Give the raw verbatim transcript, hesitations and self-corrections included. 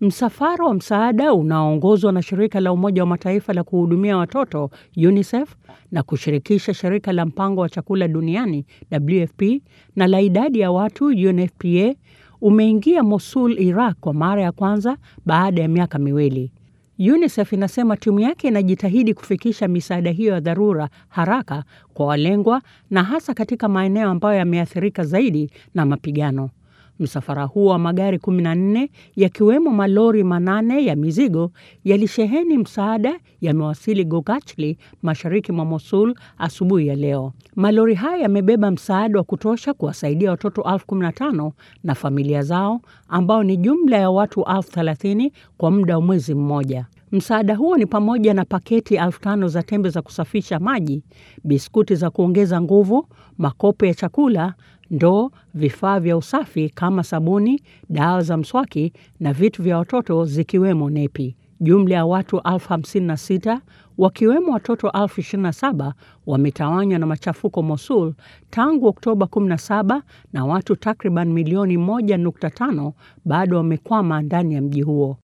Msafara wa msaada unaoongozwa na shirika la Umoja wa Mataifa la kuhudumia watoto UNICEF na kushirikisha shirika la mpango wa chakula duniani W F P na la idadi ya watu U N F P A umeingia Mosul, Iraq kwa mara ya kwanza baada ya miaka miwili. UNICEF inasema timu yake inajitahidi kufikisha misaada hiyo ya dharura haraka kwa walengwa na hasa katika maeneo ambayo yameathirika zaidi na mapigano. Msafara huo wa magari kumi na nne yakiwemo malori manane ya mizigo yalisheheni msaada yamewasili Gokachli, mashariki mwa Mosul asubuhi ya leo. Malori haya yamebeba msaada wa kutosha kuwasaidia watoto elfu kumi na tano na familia zao ambao ni jumla ya watu elfu thelathini kwa muda wa mwezi mmoja. Msaada huo ni pamoja na paketi elfu tano za tembe za kusafisha maji, biskuti za kuongeza nguvu, makopo ya chakula, ndoo, vifaa vya usafi kama sabuni, dawa za mswaki na vitu vya watoto zikiwemo nepi. Jumla ya watu elfu hamsini na sita wakiwemo watoto elfu ishirini na saba wametawanywa na machafuko Mosul tangu Oktoba kumi na saba na watu takriban milioni moja nukta tano bado wamekwama ndani ya mji huo.